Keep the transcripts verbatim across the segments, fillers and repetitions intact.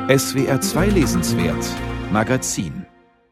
S W R zwei Lesenswert Magazin.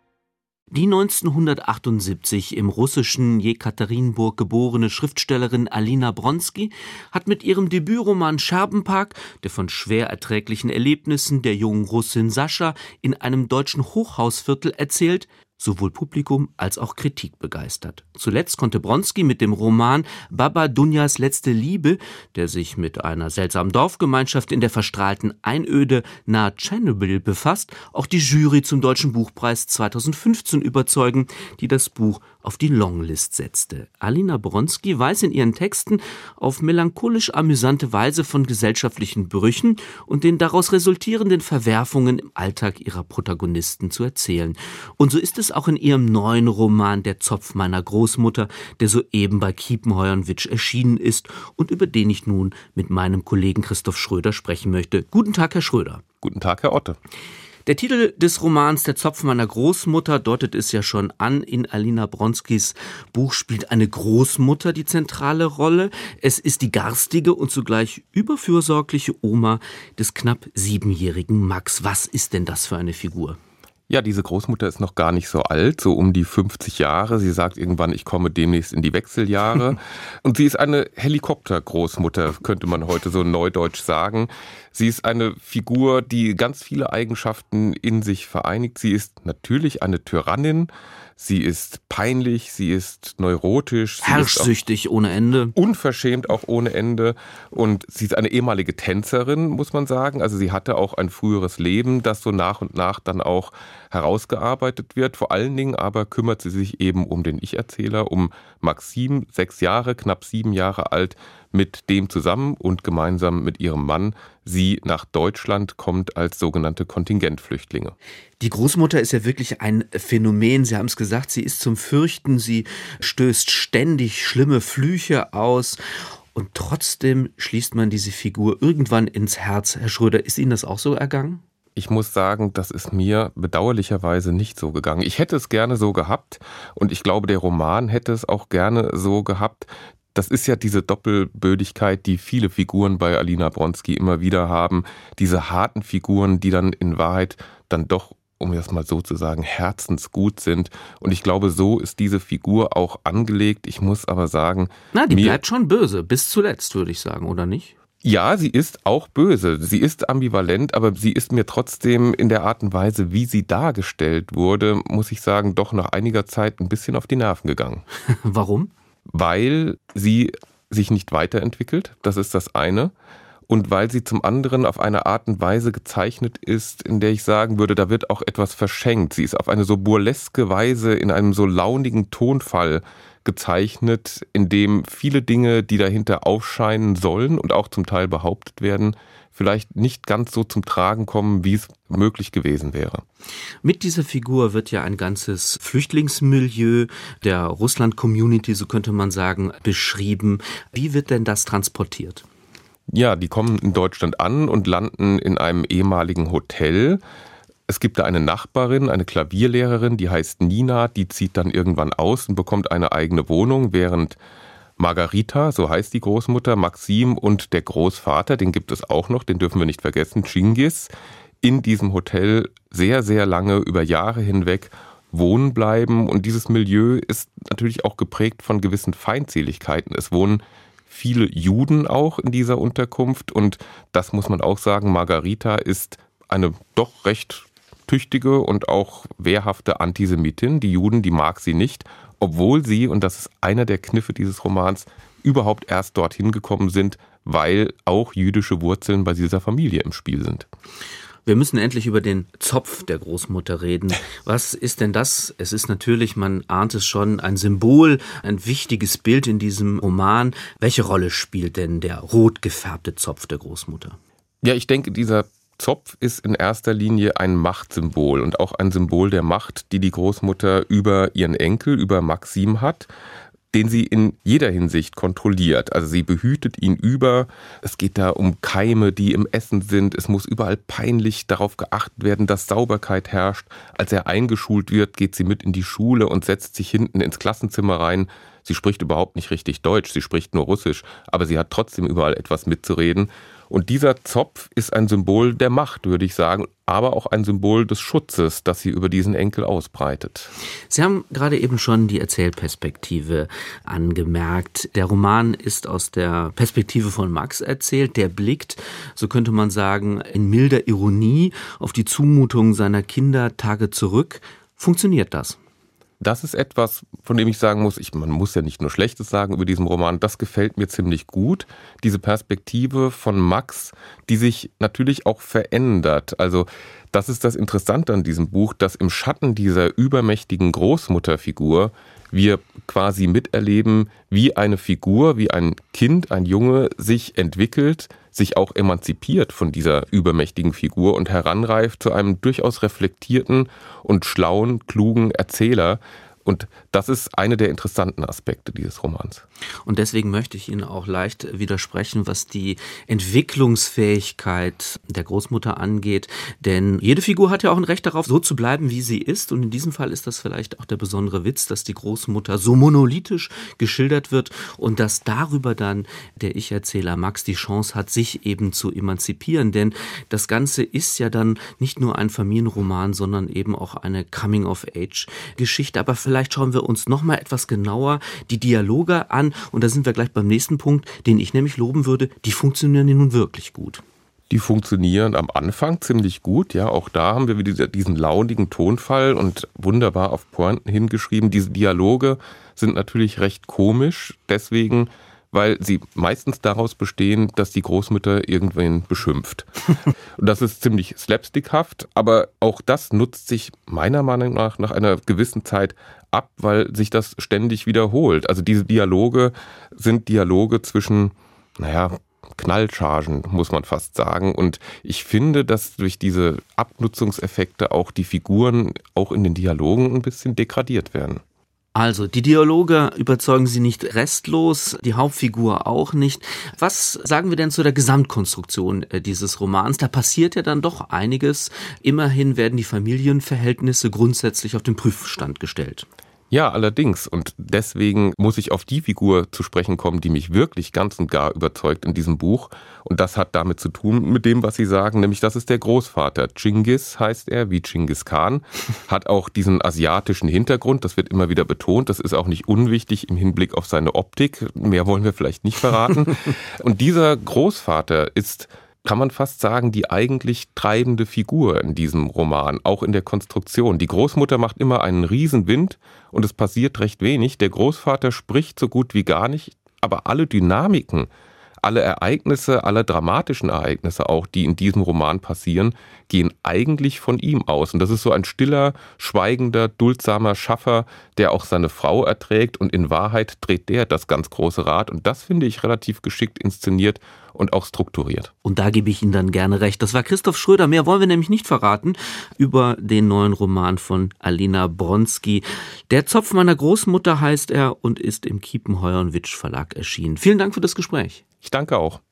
Die neunzehnhundertachtundsiebzig im russischen Jekaterinburg geborene Schriftstellerin Alina Bronski hat mit ihrem Debütroman Scherbenpark, der von schwer erträglichen Erlebnissen der jungen Russin Sascha in einem deutschen Hochhausviertel erzählt, sowohl Publikum als auch Kritik begeistert. Zuletzt konnte Bronski mit dem Roman Baba Dunjas letzte Liebe, der sich mit einer seltsamen Dorfgemeinschaft in der verstrahlten Einöde nahe Tschernobyl befasst, auch die Jury zum Deutschen Buchpreis zweitausendfünfzehn überzeugen, die das Buch auf die Longlist setzte. Alina Bronski weiß in ihren Texten auf melancholisch amüsante Weise von gesellschaftlichen Brüchen und den daraus resultierenden Verwerfungen im Alltag ihrer Protagonisten zu erzählen. Und so ist es auch in ihrem neuen Roman Der Zopf meiner Großmutter, der soeben bei Kiepenheuer und Witsch erschienen ist und über den ich nun mit meinem Kollegen Christoph Schröder sprechen möchte. Guten Tag, Herr Schröder. Guten Tag, Herr Otte. Der Titel des Romans Der Zopf meiner Großmutter deutet es ja schon an. In Alina Bronskis Buch spielt eine Großmutter die zentrale Rolle. Es ist die garstige und zugleich überfürsorgliche Oma des knapp siebenjährigen Max. Was ist denn das für eine Figur? Ja, diese Großmutter ist noch gar nicht so alt, so um die fünfzig Jahre. Sie sagt irgendwann, ich komme demnächst in die Wechseljahre. Und sie ist eine Helikopter-Großmutter, könnte man heute so neudeutsch sagen. Sie ist eine Figur, die ganz viele Eigenschaften in sich vereinigt. Sie ist natürlich eine Tyrannin. Sie ist peinlich, sie ist neurotisch. Sie herrschsüchtig ist ohne Ende. Unverschämt auch ohne Ende. Und sie ist eine ehemalige Tänzerin, muss man sagen. Also sie hatte auch ein früheres Leben, das so nach und nach dann auch herausgearbeitet wird. Vor allen Dingen aber kümmert sie sich eben um den Ich-Erzähler, um Maxim, sechs Jahre, knapp sieben Jahre alt, mit dem zusammen und gemeinsam mit ihrem Mann sie nach Deutschland kommt als sogenannte Kontingentflüchtlinge. Die Großmutter ist ja wirklich ein Phänomen. Sie haben es gesagt, sie ist zum Fürchten, sie stößt ständig schlimme Flüche aus. Und trotzdem schließt man diese Figur irgendwann ins Herz. Herr Schröder, ist Ihnen das auch so ergangen? Ich muss sagen, das ist mir bedauerlicherweise nicht so gegangen. Ich hätte es gerne so gehabt und ich glaube, der Roman hätte es auch gerne so gehabt. Das ist ja diese Doppelbödigkeit, die viele Figuren bei Alina Bronski immer wieder haben. Diese harten Figuren, die dann in Wahrheit dann doch, um das mal so zu sagen, herzensgut sind. Und ich glaube, so ist diese Figur auch angelegt. Ich muss aber sagen... Na, die bleibt schon böse, bis zuletzt, würde ich sagen, oder nicht? Ja, sie ist auch böse. Sie ist ambivalent, aber sie ist mir trotzdem in der Art und Weise, wie sie dargestellt wurde, muss ich sagen, doch nach einiger Zeit ein bisschen auf die Nerven gegangen. Warum? Weil sie sich nicht weiterentwickelt, das ist das eine. Und weil sie zum anderen auf eine Art und Weise gezeichnet ist, in der ich sagen würde, da wird auch etwas verschenkt. Sie ist auf eine so burleske Weise, in einem so launigen Tonfall gezeichnet, in dem viele Dinge, die dahinter aufscheinen sollen und auch zum Teil behauptet werden, vielleicht nicht ganz so zum Tragen kommen, wie es möglich gewesen wäre. Mit dieser Figur wird ja ein ganzes Flüchtlingsmilieu der Russland-Community, so könnte man sagen, beschrieben. Wie wird denn das transportiert? Ja, die kommen in Deutschland an und landen in einem ehemaligen Hotel. Es gibt da eine Nachbarin, eine Klavierlehrerin, die heißt Nina, die zieht dann irgendwann aus und bekommt eine eigene Wohnung, während Margarita, so heißt die Großmutter, Maxim und der Großvater, den gibt es auch noch, den dürfen wir nicht vergessen, Chingis, in diesem Hotel sehr, sehr lange, über Jahre hinweg wohnen bleiben. Und dieses Milieu ist natürlich auch geprägt von gewissen Feindseligkeiten. Es wohnen viele Juden auch in dieser Unterkunft und das muss man auch sagen, Margarita ist eine doch recht tüchtige und auch wehrhafte Antisemitin. Die Juden, die mag sie nicht, obwohl sie, und das ist einer der Kniffe dieses Romans, überhaupt erst dorthin gekommen sind, weil auch jüdische Wurzeln bei dieser Familie im Spiel sind. Wir müssen endlich über den Zopf der Großmutter reden. Was ist denn das? Es ist natürlich, man ahnt es schon, ein Symbol, ein wichtiges Bild in diesem Roman. Welche Rolle spielt denn der rot gefärbte Zopf der Großmutter? Ja, ich denke, dieser Zopf ist in erster Linie ein Machtsymbol und auch ein Symbol der Macht, die die Großmutter über ihren Enkel, über Maxim hat, den sie in jeder Hinsicht kontrolliert. Also sie behütet ihn über. Es geht da um Keime, die im Essen sind. Es muss überall peinlich darauf geachtet werden, dass Sauberkeit herrscht. Als er eingeschult wird, geht sie mit in die Schule und setzt sich hinten ins Klassenzimmer rein. Sie spricht überhaupt nicht richtig Deutsch, sie spricht nur Russisch, aber sie hat trotzdem überall etwas mitzureden. Und dieser Zopf ist ein Symbol der Macht, würde ich sagen, aber auch ein Symbol des Schutzes, das sie über diesen Enkel ausbreitet. Sie haben gerade eben schon die Erzählperspektive angemerkt. Der Roman ist aus der Perspektive von Max erzählt. Der blickt, so könnte man sagen, in milder Ironie auf die Zumutung seiner Kindertage zurück. Funktioniert das? Das ist etwas, von dem ich sagen muss, ich, man muss ja nicht nur Schlechtes sagen über diesen Roman, das gefällt mir ziemlich gut. Diese Perspektive von Max, die sich natürlich auch verändert. Also das ist das Interessante an diesem Buch, dass im Schatten dieser übermächtigen Großmutterfigur wir quasi miterleben, wie eine Figur, wie ein Kind, ein Junge sich entwickelt, sich auch emanzipiert von dieser übermächtigen Figur und heranreift zu einem durchaus reflektierten und schlauen, klugen Erzähler. Und das ist einer der interessanten Aspekte dieses Romans. Und deswegen möchte ich Ihnen auch leicht widersprechen, was die Entwicklungsfähigkeit der Großmutter angeht. Denn jede Figur hat ja auch ein Recht darauf, so zu bleiben, wie sie ist. Und in diesem Fall ist das vielleicht auch der besondere Witz, dass die Großmutter so monolithisch geschildert wird und dass darüber dann der Ich-Erzähler Max die Chance hat, sich eben zu emanzipieren. Denn das Ganze ist ja dann nicht nur ein Familienroman, sondern eben auch eine Coming-of-Age-Geschichte. Aber vielleicht schauen wir uns noch mal etwas genauer die Dialoge an. Und da sind wir gleich beim nächsten Punkt, den ich nämlich loben würde. Die funktionieren nun wirklich gut. Die funktionieren am Anfang ziemlich gut. Ja, auch da haben wir wieder diesen launigen Tonfall und wunderbar auf Pointen hingeschrieben. Diese Dialoge sind natürlich recht komisch, deswegen, weil sie meistens daraus bestehen, dass die Großmutter irgendwen beschimpft. Und das ist ziemlich slapstickhaft, aber auch das nutzt sich meiner Meinung nach nach einer gewissen Zeit ab, weil sich das ständig wiederholt. Also diese Dialoge sind Dialoge zwischen, naja, Knallchargen, muss man fast sagen. Und ich finde, dass durch diese Abnutzungseffekte auch die Figuren auch in den Dialogen ein bisschen degradiert werden. Also, die Dialoge überzeugen Sie nicht restlos, die Hauptfigur auch nicht. Was sagen wir denn zu der Gesamtkonstruktion dieses Romans? Da passiert ja dann doch einiges. Immerhin werden die Familienverhältnisse grundsätzlich auf den Prüfstand gestellt. Ja, allerdings. Und deswegen muss ich auf die Figur zu sprechen kommen, die mich wirklich ganz und gar überzeugt in diesem Buch. Und das hat damit zu tun mit dem, was Sie sagen, nämlich das ist der Großvater. Chingis heißt er, wie Chingis Khan, hat auch diesen asiatischen Hintergrund. Das wird immer wieder betont. Das ist auch nicht unwichtig im Hinblick auf seine Optik. Mehr wollen wir vielleicht nicht verraten. Und dieser Großvater ist, kann man fast sagen, die eigentlich treibende Figur in diesem Roman, auch in der Konstruktion. Die Großmutter macht immer einen Riesenwind und es passiert recht wenig. Der Großvater spricht so gut wie gar nicht, aber alle Dynamiken, alle Ereignisse, alle dramatischen Ereignisse auch, die in diesem Roman passieren, gehen eigentlich von ihm aus. Und das ist so ein stiller, schweigender, duldsamer Schaffer, der auch seine Frau erträgt und in Wahrheit dreht der das ganz große Rad. Und das finde ich relativ geschickt inszeniert und auch strukturiert. Und da gebe ich Ihnen dann gerne recht. Das war Christoph Schröder. Mehr wollen wir nämlich nicht verraten über den neuen Roman von Alina Bronski. Der Zopf meiner Großmutter heißt er und ist im Kiepenheuer und Witsch Verlag erschienen. Vielen Dank für das Gespräch. Ich danke auch.